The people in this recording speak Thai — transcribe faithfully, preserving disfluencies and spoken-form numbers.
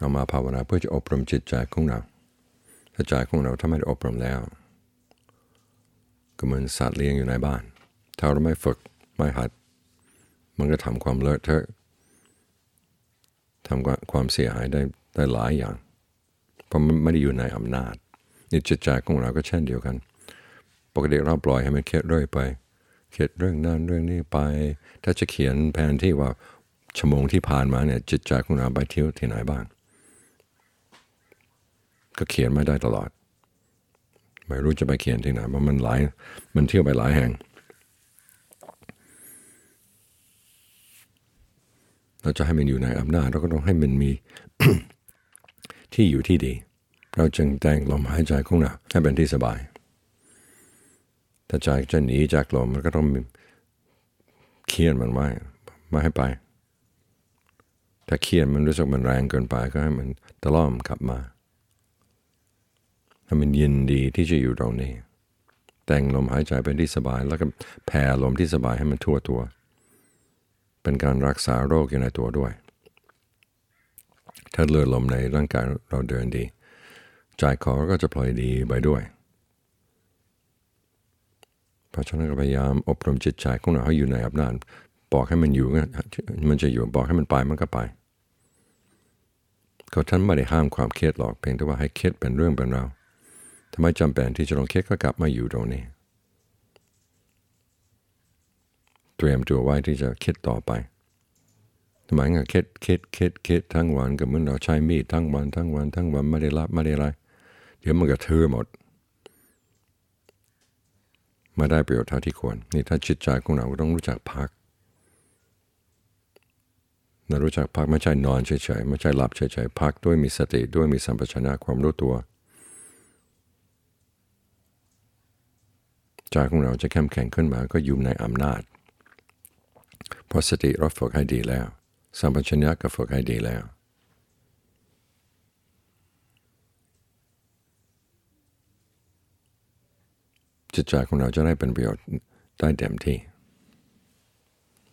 เรามาภาวนาเพื่อจะอบรมจิตใจของเราถ้าใจของเราถ้าไม่ได้อบรมแล้วก็เหมือนสัตว์เลี้ยงอยู่ในบ้านถ้าเราไม่ฝึกไม่หัดมันก็ทำความเลอะเทอะทำความเสียหายได้ได้หลายอย่างเพราะมันไม่ได้อยู่ในอำนาจนี่จิตใจของเราก็เช่นเดียวกันปกติเราปล่อยให้มันเครียดเรื่อยไปเครียดเรื่องนั้นเรื่องนี้ไปถ้าจะเขียนแผนที่ว่าชั่วโมงที่ผ่านมาเนี่ยจิตใจของเราไปเที่ยวที่ไหนบ้างก็เขียนไม่ได้ตลอดไม่รู้จะไปเขียนที่ไหนเพราะมันหลายมันเที่ยวไปหลายแห่งเราจะให้มันอยู่ในอำนาจเราก็ต้องให้มันมี ที่อยู่ที่ดีเราจึงแต่งลมหายใจของเราให้เป็นที่สบายถ้าใจจะหนีจากลมมันก็ต้องเคียนมันไว้ไม่ให้ไปถ้าเคียนมันรู้สึกมันแรงเกินไปก็ให้มันตะล่อมกลับมาให้มันยินดีที่จะอยู่ตรงนี้แต่งลมหายใจเป็นที่สบายแล้วก็แผ่ลมที่สบายให้มันทั่วตัวเป็นการรักษาโรคอยู่ในตัวด้วยถ้าเลือดลมในร่างกายเราเดินดีใจคอก็จะพลอยดีไปด้วยเพราะฉะนั้นก็พยายามอบรมจิตใจของเราให้อยู่ในอำนาจบอกให้มันอยู่มันจะอยู่บอกให้มันไปมันก็ไปเขาท่านไม่ได้ห้ามความเครียดหรอกเพียงแต่ว่าให้เครียดเป็นเรื่องเป็นราวทำไมจำเป็นที่จะต้องเครียดก็กลับมาอยู่ตรงนี้เตรียมตัวไว้ที่จะคิดต่อไปทำไมงั้นคิดคิดคิดคิดทั้งวันก็เหมือนเราใช้มีดทั้งวันทั้งวันทั้งวันไม่ได้รับไม่ได้อะไรเดี๋ยวมันก็ทื่อหมดมาได้ประโยชน์เท่าที่ควรนี่ถ้าจิตใจของเราต้องรู้จักพักเรารู้จักพักไม่ใช่นอนเฉยๆไม่ใช่หลับเฉยๆพักด้วยมีสติด้วยมีสัมปชัญญะความรู้ตัวใจของเราจะเข้มแข็งขึ้นมาก็อยู่ในอำนาจเพราะสติเราฝึกให้ดีแล้วสัมปชัญญะก็ฝึกให้ดีแล้วจิตใจของเราจะได้เป็นประโยชน์ได้เต็มที่